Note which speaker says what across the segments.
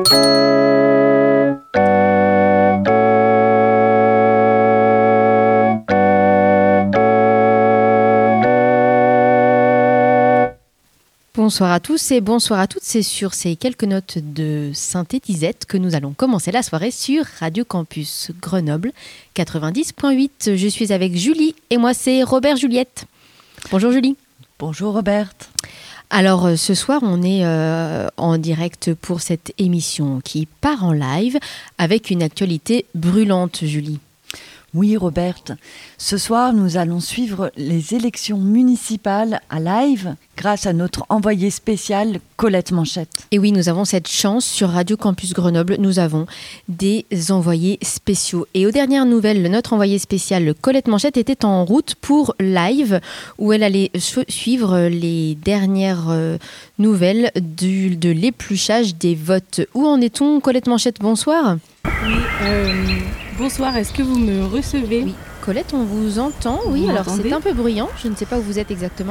Speaker 1: Bonsoir à tous et bonsoir à toutes, c'est sur ces quelques notes de synthétisette que nous allons commencer la soirée sur Radio Campus Grenoble 90.8. Je suis avec Julie et moi c'est Robert Juliette. Bonjour Julie.
Speaker 2: Bonjour Robert.
Speaker 1: Alors ce soir on est en direct pour cette émission qui part en live avec une actualité brûlante Julie.
Speaker 2: Oui Robert, ce soir nous allons suivre les élections municipales à live grâce à notre envoyée spéciale Colette Manchette.
Speaker 1: Et oui, nous avons cette chance sur Radio Campus Grenoble, nous avons des envoyés spéciaux. Et aux dernières nouvelles, notre envoyée spéciale Colette Manchette était en route pour live où elle allait suivre les dernières nouvelles de l'épluchage des votes. Où en est-on Colette Manchette, bonsoir.
Speaker 3: Oui, bonsoir, est-ce que vous me recevez ?
Speaker 1: Oui, Colette, on vous entend. Oui,
Speaker 3: vous
Speaker 1: alors
Speaker 3: m'entendez ?
Speaker 1: c'est un peu bruyant. Je ne sais pas où vous êtes exactement.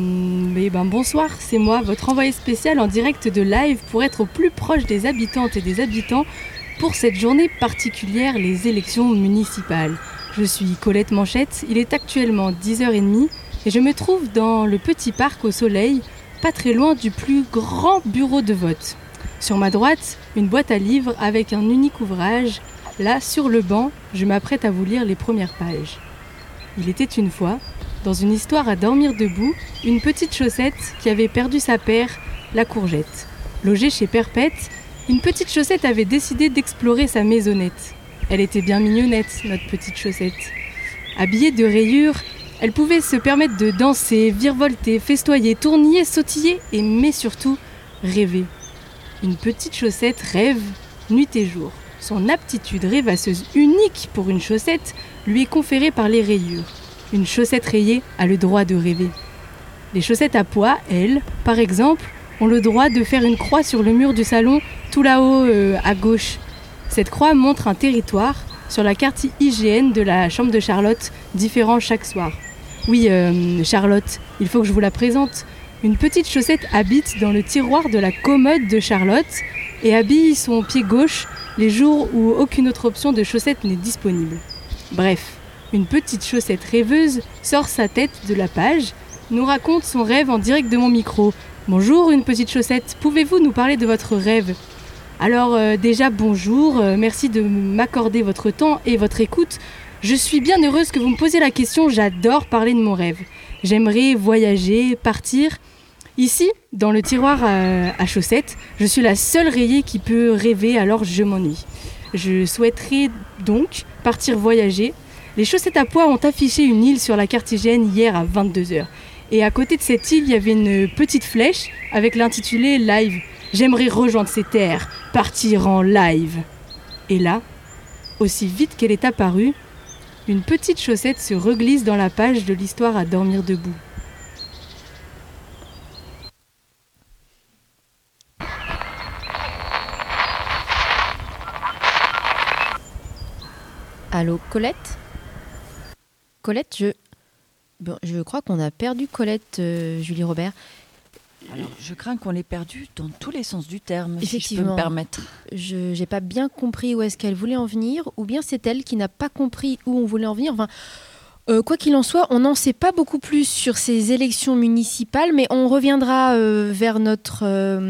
Speaker 3: Bonsoir, c'est moi, votre envoyé spécial en direct de live pour être au plus proche des habitantes et des habitants pour cette journée particulière, les élections municipales. Je suis Colette Manchette, il est actuellement 10h30 et je me trouve dans le petit parc au soleil, pas très loin du plus grand bureau de vote. Sur ma droite, une boîte à livres avec un unique ouvrage. Là, sur le banc, je m'apprête à vous lire les premières pages. Il était une fois, dans une histoire à dormir debout, une petite chaussette qui avait perdu sa paire, la courgette. Logée chez Perpète, une petite chaussette avait décidé d'explorer sa maisonnette. Elle était bien mignonnette, notre petite chaussette. Habillée de rayures, elle pouvait se permettre de danser, virevolter, festoyer, tournoyer, sautiller mais surtout rêver. Une petite chaussette rêve nuit et jour. Son aptitude rêvasseuse unique pour une chaussette lui est conférée par les rayures. Une chaussette rayée a le droit de rêver. Les chaussettes à pois, elles, par exemple, ont le droit de faire une croix sur le mur du salon, tout là-haut à gauche. Cette croix montre un territoire sur la carte IGN de la chambre de Charlotte, différent chaque soir. Oui, Charlotte, il faut que je vous la présente. Une petite chaussette habite dans le tiroir de la commode de Charlotte et habille son pied gauche les jours où aucune autre option de chaussette n'est disponible. Bref, une petite chaussette rêveuse sort sa tête de la page, nous raconte son rêve en direct de mon micro. Bonjour une petite chaussette, pouvez-vous nous parler de votre rêve ? Alors déjà bonjour, merci de m'accorder votre temps et votre écoute. Je suis bien heureuse que vous me posiez la question, j'adore parler de mon rêve. J'aimerais voyager, partir. Ici, dans le tiroir à chaussettes, je suis la seule rayée qui peut rêver, alors je m'ennuie. Je souhaiterais donc partir voyager. Les chaussettes à pois ont affiché une île sur la carte IGN hier à 22h. Et à côté de cette île, il y avait une petite flèche avec l'intitulé « Live ». J'aimerais rejoindre ces terres, partir en live. Et là, aussi vite qu'elle est apparue, une petite chaussette se reglisse dans la page de l'histoire à dormir debout.
Speaker 1: Allô, Colette ? Colette, je crois qu'on a perdu Colette, Julie Robert.
Speaker 2: Alors, je crains qu'on l'ait perdue dans tous les sens du terme, si je peux
Speaker 1: Effectivement.
Speaker 2: me permettre.
Speaker 1: Je n'ai pas bien compris où est-ce qu'elle voulait en venir, ou bien c'est elle qui n'a pas compris où on voulait en venir. Enfin, quoi qu'il en soit, on n'en sait pas beaucoup plus sur ces élections municipales, mais on reviendra vers notre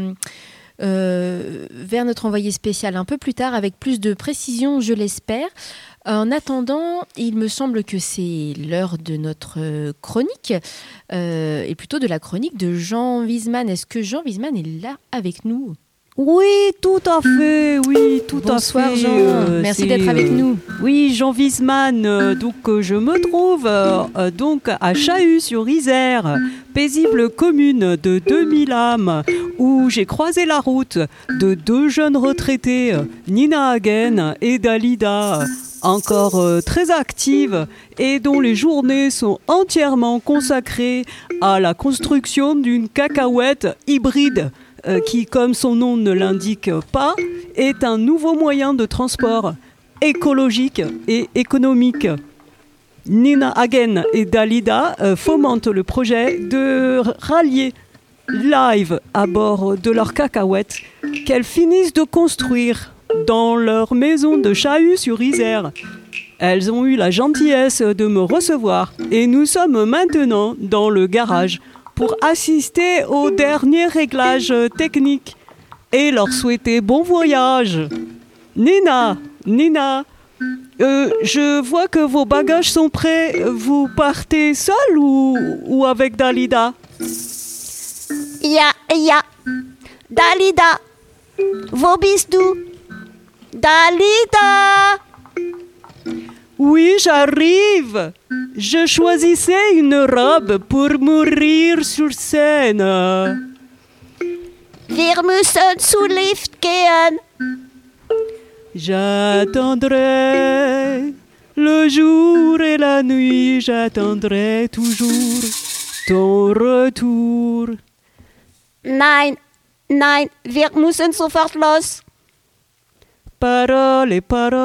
Speaker 1: envoyé spécial un peu plus tard avec plus de précision, je l'espère. En attendant, il me semble que c'est l'heure de notre chronique, et plutôt de la chronique de Jean Wiesmann. Est-ce que Jean Wiesmann est là avec nous ?
Speaker 4: Oui, tout à fait, oui, tout
Speaker 1: Bonsoir,
Speaker 4: à fait.
Speaker 1: Jean, merci d'être avec nous.
Speaker 4: Oui, Jean Wiesmann, je me trouve donc à Chahus-sur-Isère, paisible commune de 2000 âmes, où j'ai croisé la route de deux jeunes retraités, Nina Hagen et Dalida, encore très actives et dont les journées sont entièrement consacrées à la construction d'une cacahuète hybride qui, comme son nom ne l'indique pas, est un nouveau moyen de transport écologique et économique. Nina Hagen et Dalida fomentent le projet de rallier live à bord de leur cacahuète qu'elles finissent de construire dans leur maison de Chahut-sur-Isère. Elles ont eu la gentillesse de me recevoir et nous sommes maintenant dans le garage pour assister aux derniers réglages techniques et leur souhaiter bon voyage. Nina, je vois que vos bagages sont prêts. Vous partez seule ou avec Dalida?
Speaker 5: Ja. Dalida. Wo bist du? Dalida.
Speaker 4: Oui, j'arrive. Je choisissais une robe pour mourir sur scène.
Speaker 5: Wir müssen zu Lift gehen.
Speaker 4: J'attendrai le jour et la nuit, j'attendrai toujours ton retour.
Speaker 5: Nein, wir müssen sofort los.
Speaker 4: Paroles.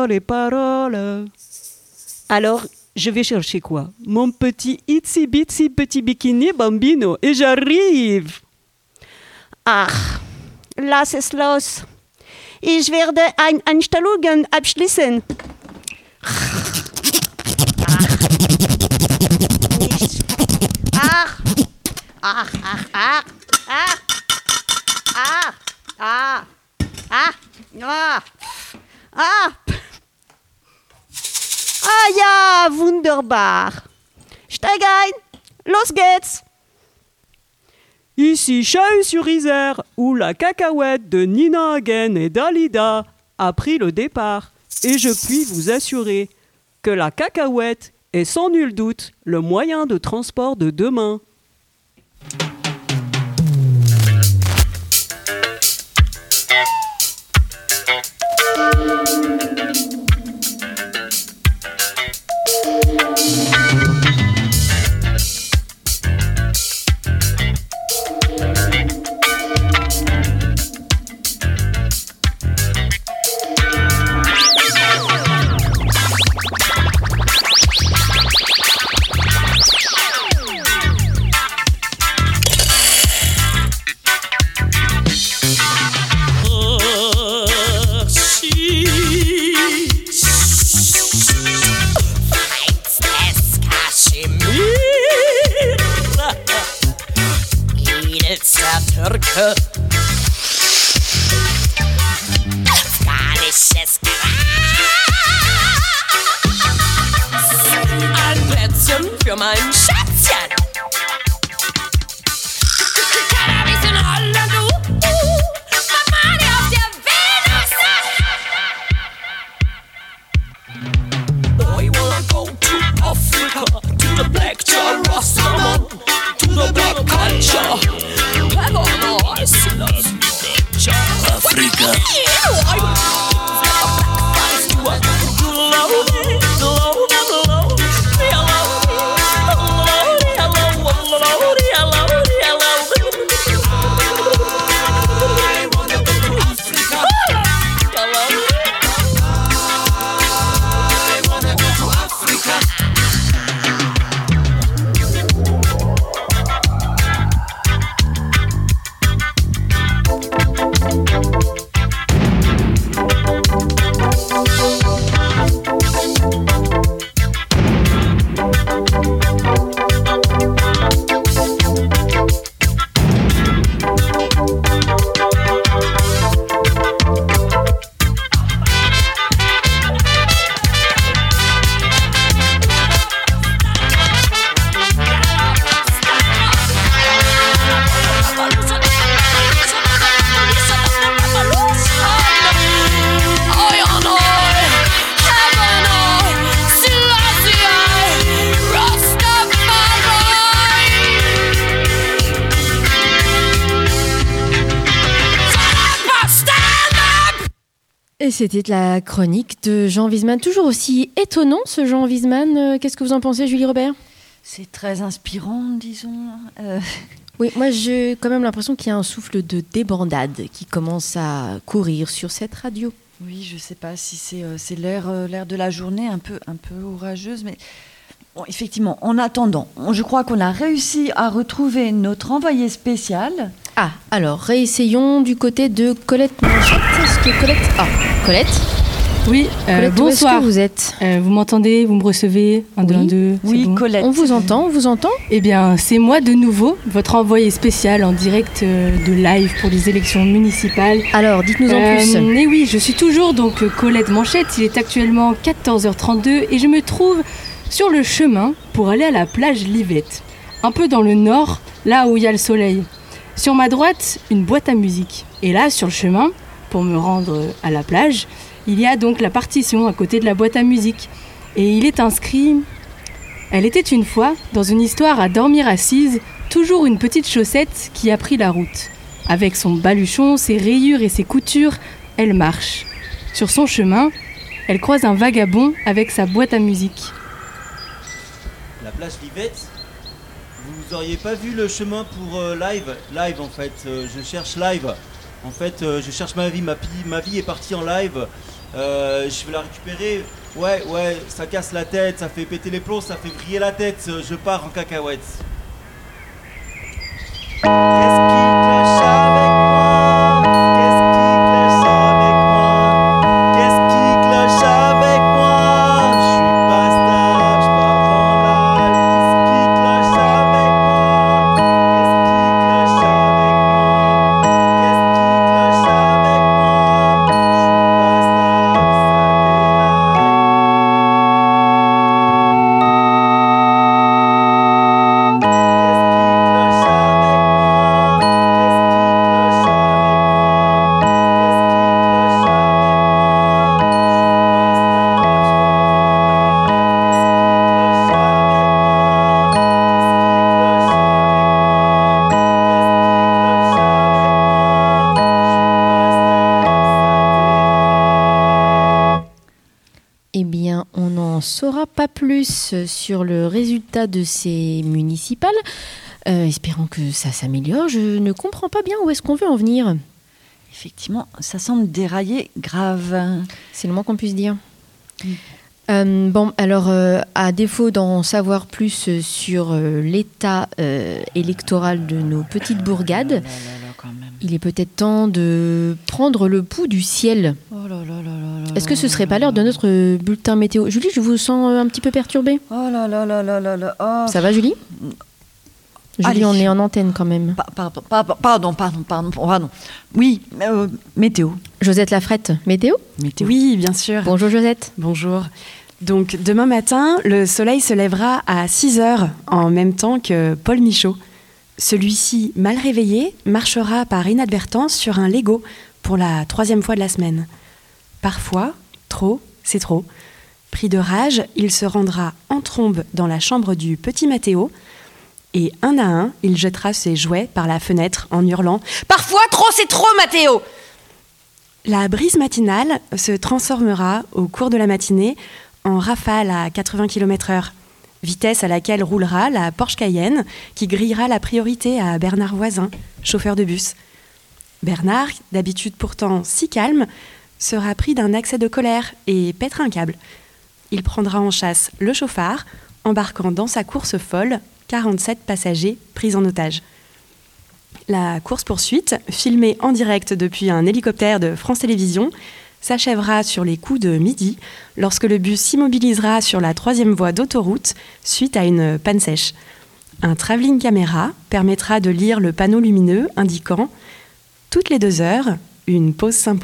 Speaker 4: Alors, je vais chercher quoi? Mon petit itsy bitsy petit bikini bambino et j'arrive.
Speaker 5: Ach, lass es los. Ich werde Einstellungen abschließen. Ja, wunderbar. Steig ein, los geht's.
Speaker 4: Ici Chahut-sur-Isère, où la cacahuète de Nina Hagen et Dalida a pris le départ. Et je puis vous assurer que la cacahuète est sans nul doute le moyen de transport de demain.
Speaker 6: Türke. Afghanisches Gras. Ein Plätzchen für mein Schätzchen. Cannabis in Holland, Mamani auf der Venus. I wanna go to Africa, to the black jar Rastaman, to the black culture. Africa.
Speaker 1: Et c'était la chronique de Jean Wiesmann. Toujours aussi étonnant, ce Jean Wiesmann. Qu'est-ce que vous en pensez, Julie Robert ?
Speaker 2: C'est très inspirant, disons.
Speaker 1: Oui, moi j'ai quand même l'impression qu'il y a un souffle de débandade qui commence à courir sur cette radio.
Speaker 2: Oui, je ne sais pas si c'est l'air de la journée un peu orageuse, mais Bon, effectivement, en attendant, je crois qu'on a réussi à retrouver notre envoyé spécial.
Speaker 1: Ah, alors, réessayons du côté de Colette Manchette. Est-ce que Colette... Ah, Colette.
Speaker 3: Oui,
Speaker 1: Colette,
Speaker 3: bonsoir.
Speaker 1: où est-ce que vous êtes?
Speaker 3: Vous m'entendez? Vous me recevez? 1, 2, 1, 2.
Speaker 2: Oui,
Speaker 3: bon.
Speaker 2: Colette.
Speaker 1: On vous entend,
Speaker 3: Eh bien, c'est moi de nouveau, votre envoyé spécial en direct de live pour les élections municipales.
Speaker 1: Alors, dites-nous en plus.
Speaker 3: Et oui, je suis toujours donc Colette Manchette. Il est actuellement 14h32 et je me trouve sur le chemin pour aller à la plage Livette, un peu dans le nord, là où il y a le soleil. Sur ma droite, une boîte à musique. Et là, sur le chemin, pour me rendre à la plage, il y a donc la partition à côté de la boîte à musique. Et il est inscrit « Elle était une fois, dans une histoire à dormir assise, toujours une petite chaussette qui a pris la route. Avec son baluchon, ses rayures et ses coutures, elle marche. Sur son chemin, elle croise un vagabond avec sa boîte à musique. »
Speaker 7: La plage Livette, vous auriez pas vu le chemin pour live? Live en fait, je cherche live. En fait, je cherche ma vie. Ma vie est partie en live. Je vais la récupérer. Ouais, ça casse la tête, ça fait péter les plombs, ça fait vriller la tête. Je pars en cacahuète. Qu'est-ce qui cloche avec moi? Qu'est-ce qui cloche avec moi? Qu'est-ce qui cloche avec moi? Je suis pas stable, je pars en live. Qu'est-ce qui cloche avec moi? Qu'est-ce qui cloche avec moi? Qu'est-ce qui cloche avec moi? Je suis pas stable, ça
Speaker 1: Eh bien, on n'en saura pas plus sur le résultat de ces municipales. Espérons que ça s'améliore. Je ne comprends pas bien où est-ce qu'on veut en venir.
Speaker 2: Effectivement, ça semble dérailler grave.
Speaker 1: C'est le moins qu'on puisse dire. Bon, alors, à défaut d'en savoir plus sur l'état électoral de nos petites bourgades, il est peut-être temps de prendre le pouls du ciel. Est-ce que ce serait pas l'heure de notre bulletin météo? Julie, je vous sens un petit peu perturbée.
Speaker 2: Oh là là là là là là. Oh.
Speaker 1: Ça va, Julie? Julie,
Speaker 2: Allez.
Speaker 1: on est en antenne quand même.
Speaker 2: Pardon. Oui, météo.
Speaker 1: Josette Lafrette, météo?
Speaker 8: Oui, bien sûr.
Speaker 1: Bonjour Josette.
Speaker 8: Bonjour. Donc demain matin, le soleil se lèvera à 6h en même temps que Paul Michaud. Celui-ci, mal réveillé, marchera par inadvertance sur un Lego pour la 3e fois de la semaine. Parfois, trop, c'est trop. Pris de rage, il se rendra en trombe dans la chambre du petit Mathéo et un à un, il jettera ses jouets par la fenêtre en hurlant « Parfois, trop, c'est trop, Mathéo !» La brise matinale se transformera au cours de la matinée en rafale à 80 km/h, vitesse à laquelle roulera la Porsche Cayenne qui grillera la priorité à Bernard Voisin, chauffeur de bus. Bernard, d'habitude pourtant si calme, sera pris d'un accès de colère et pètera un câble. Il prendra en chasse le chauffard, embarquant dans sa course folle 47 passagers pris en otage. La course-poursuite, filmée en direct depuis un hélicoptère de France Télévisions, s'achèvera sur les coups de midi lorsque le bus s'immobilisera sur la 3e voie d'autoroute suite à une panne sèche. Un travelling caméra permettra de lire le panneau lumineux indiquant « Toutes les 2 heures, une pause s'impose ».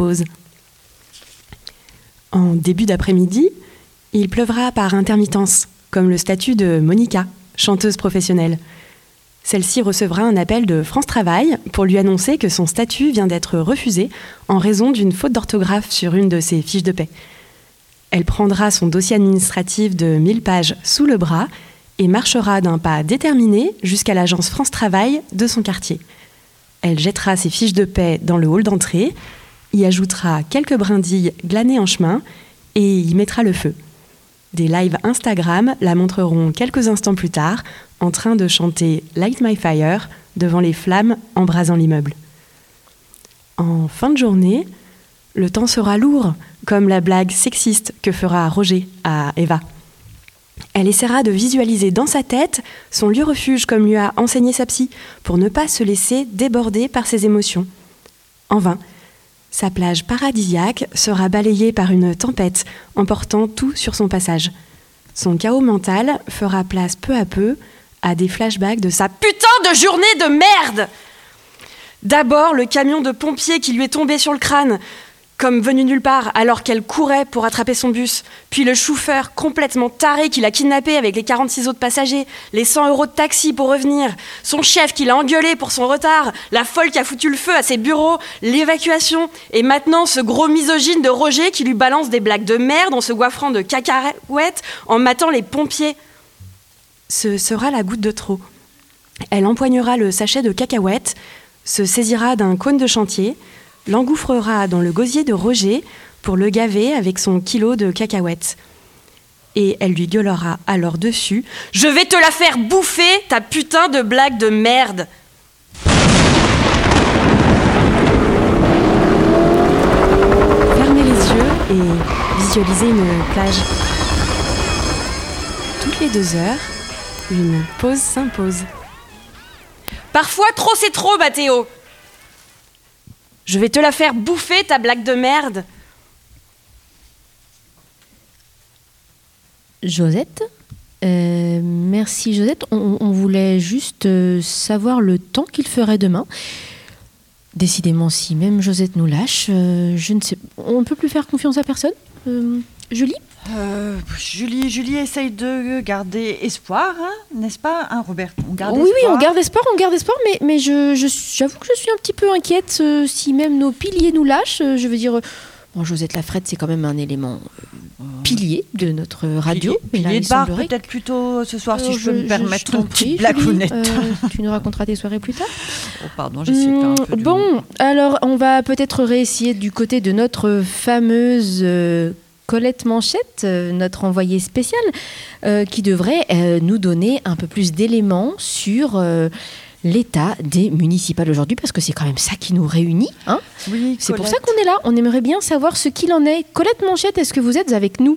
Speaker 8: En début d'après-midi, il pleuvra par intermittence, comme le statut de Monica, chanteuse professionnelle. Celle-ci recevra un appel de France Travail pour lui annoncer que son statut vient d'être refusé en raison d'une faute d'orthographe sur une de ses fiches de paie. Elle prendra son dossier administratif de 1000 pages sous le bras et marchera d'un pas déterminé jusqu'à l'agence France Travail de son quartier. Elle jettera ses fiches de paie dans le hall d'entrée, y ajoutera quelques brindilles glanées en chemin et y mettra le feu. Des lives Instagram la montreront quelques instants plus tard en train de chanter « Light My Fire » devant les flammes embrasant l'immeuble. En fin de journée, le temps sera lourd, comme la blague sexiste que fera Roger à Eva. Elle essaiera de visualiser dans sa tête son lieu refuge comme lui a enseigné sa psy, pour ne pas se laisser déborder par ses émotions. En vain, sa plage paradisiaque sera balayée par une tempête, emportant tout sur son passage. Son chaos mental fera place peu à peu à des flashbacks de sa putain de journée de merde. D'abord, le camion de pompiers qui lui est tombé sur le crâne, comme venu nulle part, alors qu'elle courait pour attraper son bus. Puis le chauffeur complètement taré qui l'a kidnappé avec les 46 autres passagers, les 100 € de taxi pour revenir, son chef qui l'a engueulé pour son retard, la folle qui a foutu le feu à ses bureaux, l'évacuation, et maintenant ce gros misogyne de Roger qui lui balance des blagues de merde en se goiffrant de cacahuètes en matant les pompiers. Ce sera la goutte de trop. Elle empoignera le sachet de cacahuètes, se saisira d'un cône de chantier, l'engouffrera dans le gosier de Roger pour le gaver avec son kilo de cacahuètes. Et elle lui gueulera alors dessus « Je vais te la faire bouffer, ta putain de blague de merde !» Fermez les yeux et visualisez une plage. Toutes les 2 heures, une pause s'impose. Parfois, trop c'est trop, Mathéo. Je vais te la faire bouffer, ta blague de merde.
Speaker 1: Josette, merci Josette. On voulait juste savoir le temps qu'il ferait demain. Décidément, si même Josette nous lâche, je ne sais. On ne peut plus faire confiance à personne. Julie ?
Speaker 2: Julie essaye de garder espoir, hein, n'est-ce pas, hein, Robert?
Speaker 1: On garde espoir, mais j'avoue que je suis un petit peu inquiète si même nos piliers nous lâchent. Je veux dire, Josette Lafrette, c'est quand même un élément pilier de notre radio.
Speaker 2: Pilier de bar, peut-être plutôt ce soir, si je peux me permettre une petite blagounette.
Speaker 1: Tu nous raconteras tes soirées plus tard.
Speaker 2: Oh, pardon, j'essaie de faire un peu
Speaker 1: Bon, alors, on va peut-être réessayer du côté de notre fameuse... Colette Manchette, notre envoyée spéciale, qui devrait nous donner un peu plus d'éléments sur l'état des municipales aujourd'hui, parce que c'est quand même ça qui nous réunit. Hein,
Speaker 2: oui,
Speaker 1: c'est pour ça qu'on est là. On aimerait bien savoir ce qu'il en est. Colette Manchette, est-ce que vous êtes avec nous?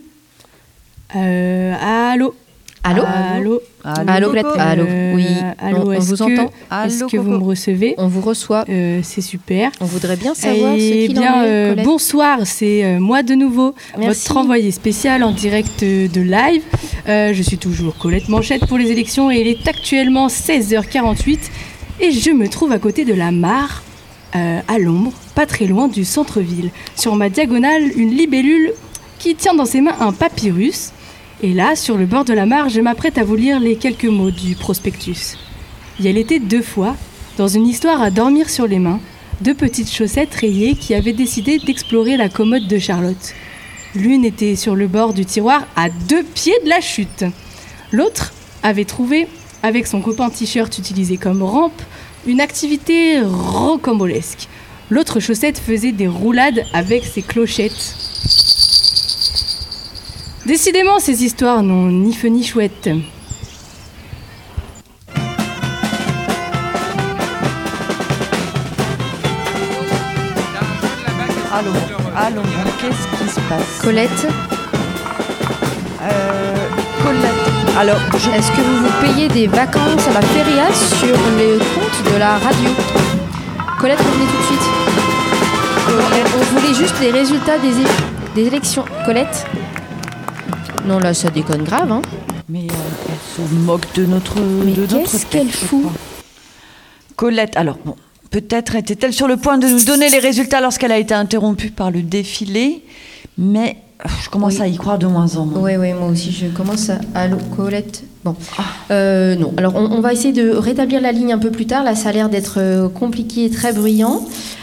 Speaker 3: Allô?
Speaker 1: Allô, Colette. Allô, oui.
Speaker 3: Allô,
Speaker 1: on vous entend.
Speaker 3: Est-ce que vous me recevez?
Speaker 1: On vous reçoit.
Speaker 3: C'est super.
Speaker 1: On voudrait bien savoir ce qu'il en est, Colette.
Speaker 3: Bonsoir, c'est moi de nouveau, votre envoyée spéciale en direct de live. Je suis toujours Colette Manchette pour les élections et il est actuellement 16h48 et je me trouve à côté de la mare, à l'ombre, pas très loin du centre-ville. Sur ma diagonale, une libellule qui tient dans ses mains un papyrus. Et là, sur le bord de la mare, je m'apprête à vous lire les quelques mots du prospectus. Il y a l'été 2 fois, dans une histoire à dormir sur les mains, 2 petites chaussettes rayées qui avaient décidé d'explorer la commode de Charlotte. L'une était sur le bord du tiroir à 2 pieds de la chute. L'autre avait trouvé, avec son copain t-shirt utilisé comme rampe, une activité rocambolesque. L'autre chaussette faisait des roulades avec ses clochettes. Décidément, ces histoires n'ont ni feu ni chouette.
Speaker 2: Allô, qu'est-ce qui se passe?
Speaker 1: Colette.
Speaker 2: Alors,
Speaker 1: est-ce que vous vous payez des vacances à la feria sur les comptes de la radio? Colette, revenez tout de suite. On voulait juste les résultats des élections. Colette? Non, là, ça déconne grave, hein.
Speaker 2: Mais elle se moque de notre...
Speaker 1: Mais qu'est-ce qu'elle fout?
Speaker 2: Colette, alors, bon, peut-être était-elle sur le point de nous donner les résultats lorsqu'elle a été interrompue par le défilé, mais je commence à y croire de moins en moins.
Speaker 1: Oui, moi aussi, je commence à... Allô, Colette? Bon. Non, alors on va essayer de rétablir la ligne un peu plus tard. Là, ça a l'air d'être compliqué et très bruyant.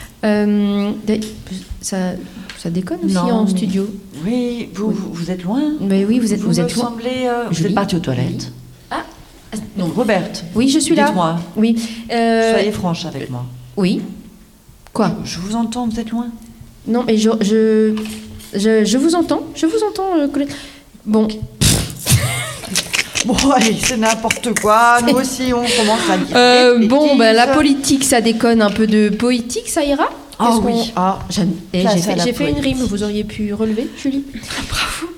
Speaker 1: Ça déconne aussi en studio.
Speaker 2: Oui, vous êtes loin.
Speaker 1: Mais oui, vous êtes loin.
Speaker 2: Vous êtes partie aux toilettes. Non, Robert.
Speaker 1: Oui, je suis là.
Speaker 2: Dites-moi.
Speaker 1: Oui.
Speaker 2: Soyez franche avec moi.
Speaker 1: Oui. Quoi?
Speaker 2: Je vous entends, vous êtes loin.
Speaker 1: Non, mais je vous entends. Je vous entends, Colette. Bon.
Speaker 2: Bon, allez, c'est n'importe quoi. Nous aussi, on commence à dire.
Speaker 1: La politique, ça déconne. Un peu de poétique, ça ira?
Speaker 2: Ah oui.
Speaker 1: J'ai fait une rime. Vous auriez pu relever, Julie?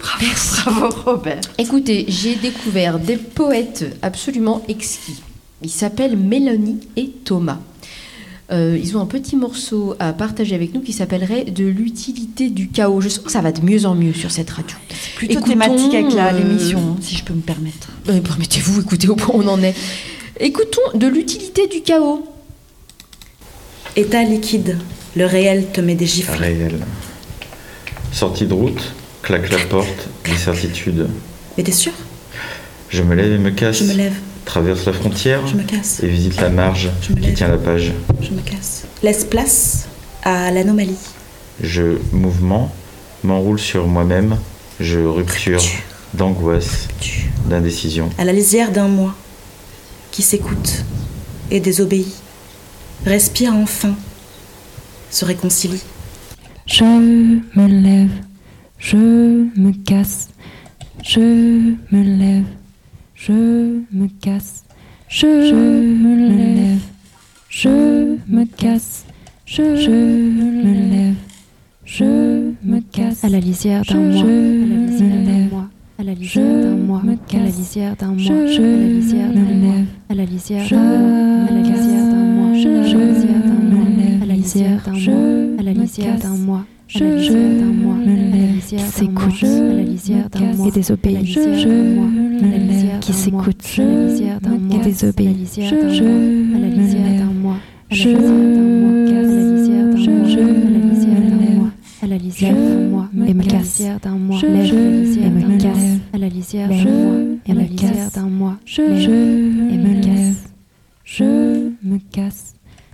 Speaker 2: Bravo Robert.
Speaker 1: Écoutez, j'ai découvert des poètes absolument exquis. Ils s'appellent Mélanie et Thomas. Ils ont un petit morceau à partager avec nous qui s'appellerait « De l'utilité du chaos ». Je sens que ça va de mieux en mieux sur cette radio.
Speaker 2: C'est plutôt
Speaker 1: Écoutons,
Speaker 2: thématique avec l'émission, si je peux me permettre.
Speaker 1: Permettez-vous, écoutez au point où on en est. Écoutons « De l'utilité du chaos ».
Speaker 9: État liquide, le réel te met des gifles.
Speaker 10: Réel. Sortie de route, claque la porte, d'incertitude.
Speaker 9: Mais t'es sûr?
Speaker 10: Je me lève et me casse.
Speaker 9: Je me lève,
Speaker 10: Traverse la frontière
Speaker 9: je me casse,
Speaker 10: et visite la marge
Speaker 9: Je me
Speaker 10: qui
Speaker 9: lève.
Speaker 10: tient la page.
Speaker 9: je me casse. Laisse place à l'anomalie.
Speaker 10: Je mouvement, m'enroule sur moi-même. Je rupture d'angoisse, d'indécision.
Speaker 9: À la lisière d'un moi qui s'écoute et désobéit. Respire enfin, se réconcilie.
Speaker 11: Je me lève, je me casse, je me lève, je me casse, je me lève, je me casse, je me lève, je me casse. À la lisière d'un mois, à la lisière d'un mois, à la lisière d'un mois, à la lisière d'un mois, à la lisière d'un mois, à la lisière d'un mois, à la lisière d'un mois, à la lisière d'un mois, à la lisière d'un mois, à la lisière d'un mois, à la lisière d'un mois, à la lisière d'un mois, et désobéit, qui s'écoute, à la lisière d'un mois, et désobéit, à la lisière d'un mois, à la lisière d'un mois, à la lisière d'un mois, et me casse, d'un mois, lève, et me casse, à la lisière d'un mois, et la lisière d'un mois, et me casse, je me casse.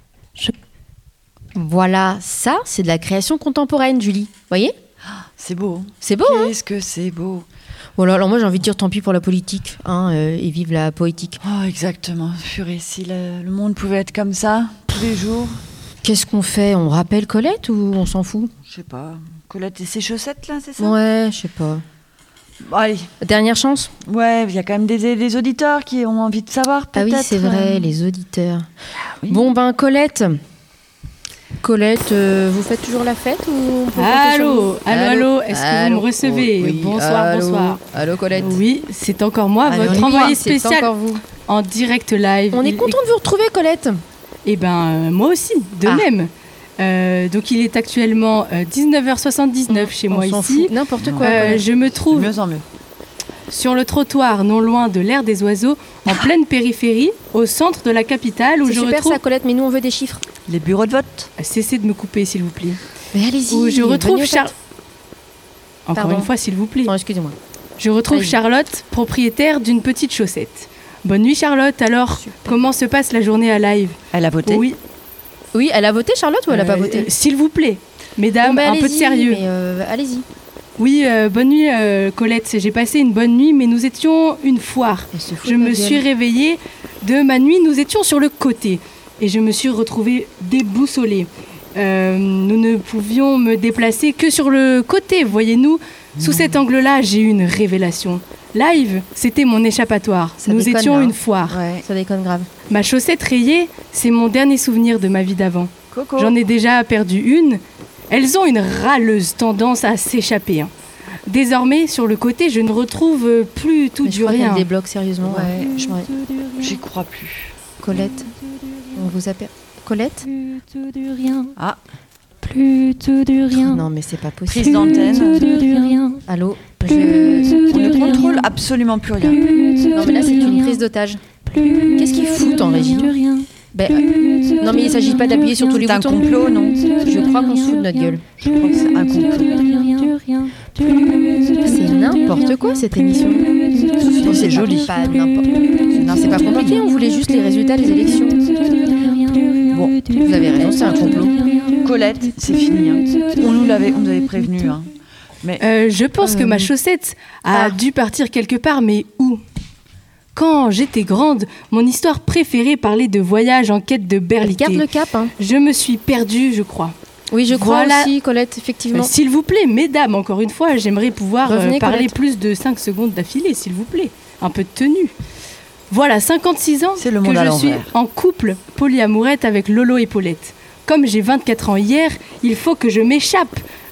Speaker 1: Voilà, ça, c'est de la création contemporaine, Julie. Voyez ?
Speaker 2: C'est beau.
Speaker 1: C'est beau, hein ?
Speaker 2: Qu'est-ce que c'est beau.
Speaker 1: Voilà, alors moi j'ai envie de dire tant pis pour la politique, et vive la poétique.
Speaker 2: Oh, exactement. Purée, si le monde pouvait être comme ça, tous les jours.
Speaker 1: Qu'est-ce qu'on fait ? On rappelle Colette ou on s'en fout ?
Speaker 2: Je sais pas. Colette et ses chaussettes, là, c'est ça?
Speaker 1: Ouais, je sais pas.
Speaker 2: Bon, allez.
Speaker 1: Dernière chance ?
Speaker 2: Ouais, il y a quand même des auditeurs qui ont envie de savoir,
Speaker 1: Ah
Speaker 2: peut-être.
Speaker 1: oui, c'est vrai, les auditeurs.
Speaker 2: oui.
Speaker 1: Bon, ben, Colette, vous faites toujours la fête ou on peut compter sur vous ?
Speaker 3: Allô, est-ce que vous me recevez ?
Speaker 1: Oui,
Speaker 3: Bonsoir,
Speaker 1: allô.
Speaker 3: bonsoir.
Speaker 1: Allô, Colette.
Speaker 3: Oui, c'est encore moi,
Speaker 1: Allô,
Speaker 3: votre
Speaker 1: on y
Speaker 3: envoyé
Speaker 1: va, c'est
Speaker 3: spécial
Speaker 1: encore vous.
Speaker 3: en direct live.
Speaker 1: On est content de vous retrouver, Colette.
Speaker 3: Eh ben, moi aussi, de
Speaker 1: Ah.
Speaker 3: même. Donc, il est actuellement 19h79 chez moi
Speaker 1: On s'en
Speaker 3: ici.
Speaker 1: fout. N'importe quoi. Colette.
Speaker 3: Je me
Speaker 2: De
Speaker 3: trouve
Speaker 2: mieux en mieux.
Speaker 3: sur le trottoir non loin de l'aire des oiseaux, en pleine périphérie, au centre de la capitale, où
Speaker 1: C'est
Speaker 3: je
Speaker 1: super
Speaker 3: retrouve...
Speaker 1: ça, Colette, mais nous on veut des chiffres.
Speaker 2: Les bureaux de vote.
Speaker 3: Cessez de me couper, s'il vous plaît.
Speaker 1: Mais allez-y.
Speaker 3: Où je retrouve
Speaker 1: venez au
Speaker 3: Charlotte...
Speaker 1: fait.
Speaker 3: Encore
Speaker 1: Pardon.
Speaker 3: une fois, s'il vous plaît.
Speaker 1: Non, excusez-moi.
Speaker 3: Je retrouve
Speaker 1: Allez.
Speaker 3: Charlotte, propriétaire d'une petite chaussette. Bonne nuit, Charlotte. Alors, comment se passe la journée à live?
Speaker 2: Elle a voté.
Speaker 3: Oui.
Speaker 1: Oui, elle a voté, Charlotte, ou elle a pas voté?
Speaker 3: S'il vous plaît, mesdames,
Speaker 1: Bon, bah,
Speaker 3: un peu de
Speaker 1: allez-y,
Speaker 3: sérieux.
Speaker 1: mais, allez-y.
Speaker 3: Oui, bonne nuit, Colette. J'ai passé une bonne nuit, mais nous étions une foire.
Speaker 1: Elle se fout
Speaker 3: Je
Speaker 1: de
Speaker 3: me
Speaker 1: notre
Speaker 3: suis
Speaker 1: gueule.
Speaker 3: réveillée de ma nuit. Nous étions sur le côté. Et je me suis retrouvée déboussolée. Nous ne pouvions me déplacer que sur le côté, voyez-nous. Sous cet angle-là, j'ai eu une révélation. Live, c'était mon échappatoire.
Speaker 1: Ça
Speaker 3: Nous
Speaker 1: déconne,
Speaker 3: étions
Speaker 1: là, hein.
Speaker 3: une foire.
Speaker 1: Ouais, ça déconne grave.
Speaker 3: Ma chaussette rayée, c'est mon dernier souvenir de ma vie d'avant.
Speaker 2: Coco.
Speaker 3: J'en ai déjà perdu une. Elles ont une râleuse tendance à s'échapper, hein. Désormais, sur le côté, je ne retrouve plus tout
Speaker 1: Mais je
Speaker 3: du
Speaker 1: crois
Speaker 3: rien.
Speaker 1: qu'elle débloque sérieusement.
Speaker 2: Ouais,
Speaker 1: Ouais.
Speaker 2: J'y crois plus.
Speaker 1: Colette, on vous appelle. Colette?
Speaker 11: Plus tout du rien.
Speaker 2: Ah.
Speaker 11: Plus tout du rien.
Speaker 1: Non, mais c'est pas possible.
Speaker 2: Prise d'antenne.
Speaker 11: Plus tout du rien.
Speaker 1: Allô?
Speaker 11: Plus tout
Speaker 2: On ne
Speaker 11: du
Speaker 2: contrôle
Speaker 11: rien.
Speaker 2: absolument plus rien.
Speaker 1: Non, mais là, c'est une prise d'otage. Qu'est-ce qu'ils foutent en régie? Ben, non, mais il ne s'agit pas d'appuyer sur tous les
Speaker 2: C'est un
Speaker 1: boutons.
Speaker 2: complot, non?
Speaker 1: Je crois qu'on se fout de notre gueule.
Speaker 2: Je crois que c'est un complot.
Speaker 1: C'est n'importe quoi cette émission.
Speaker 2: Non, c'est joli.
Speaker 1: Pas n'importe. Non, c'est pas compliqué. On voulait juste les résultats des élections. Bon, vous avez raison, c'est un complot.
Speaker 2: Colette, c'est fini. Hein. On nous avait prévenu. Hein. Mais
Speaker 3: Je pense que ma chaussette a dû partir quelque part, mais où? Quand j'étais grande, mon histoire préférée parlait de voyage en quête de berlicté.
Speaker 1: Garde le cap, hein.
Speaker 3: Je me suis perdue, je crois.
Speaker 1: Oui, je crois
Speaker 3: Voilà.
Speaker 1: aussi, Colette, effectivement.
Speaker 3: S'il vous plaît, mesdames, encore une fois, j'aimerais pouvoir
Speaker 1: Revenez,
Speaker 3: parler
Speaker 1: Colette.
Speaker 3: plus de 5 secondes d'affilée, s'il vous plaît. Un peu de tenue. Voilà, 56 ans
Speaker 2: C'est le
Speaker 3: que
Speaker 2: monde à
Speaker 3: je suis
Speaker 2: l'envers.
Speaker 3: en couple polyamourette avec Lolo et Paulette. Comme j'ai 24 ans hier, il faut que je m'échappe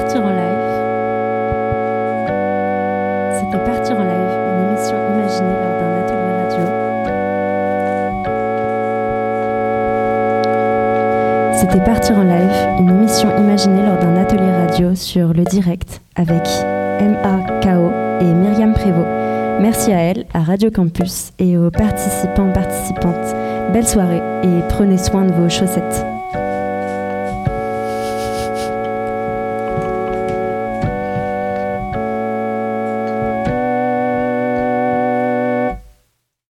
Speaker 11: C'était Partir en live, une émission imaginée lors d'un atelier radio. C'était Partir en live, une émission imaginée lors d'un atelier radio sur le direct avec MAKO et Myriam Prévost. Merci à elle, à Radio Campus et aux participants, participantes. Belle soirée et prenez soin de vos chaussettes.